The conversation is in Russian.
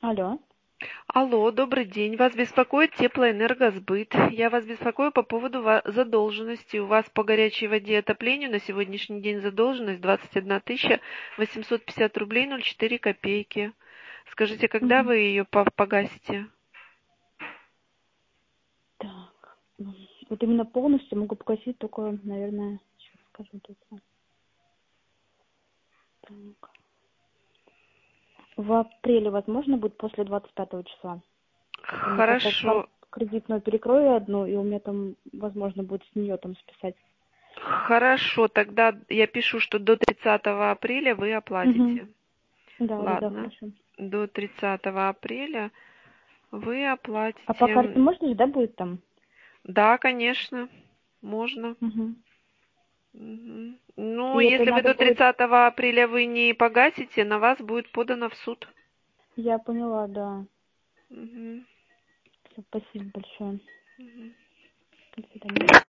Алло. Алло, добрый день. Вас беспокоит теплоэнергосбыт. Я вас беспокою по поводу задолженности. У вас по горячей воде и отоплению на сегодняшний день задолженность 21 850 рублей 04 копейки. Скажите, когда Мгм. вы ее погасите? Так. Вот именно полностью могу погасить только, наверное, сейчас скажу точно. Так. В апреле возможно будет после 25 числа? Потому как раз Хорошо, карту кредитную перекрою одну, и у меня там, возможно, будет с нее там списать. хорошо. Тогда я пишу, что до 30 апреля вы Угу. оплатите. Да, Ладно. хорошо. До 30 апреля вы А по карте оплатите. можно же, да, будет там? Да, конечно, можно. Угу. Мгм. Ну, И это если вы надо до будет... 30 апреля вы не погасите, на вас будет подано в суд. Я поняла, да. Мгм. Всё, спасибо большое. Мгм. До свидания.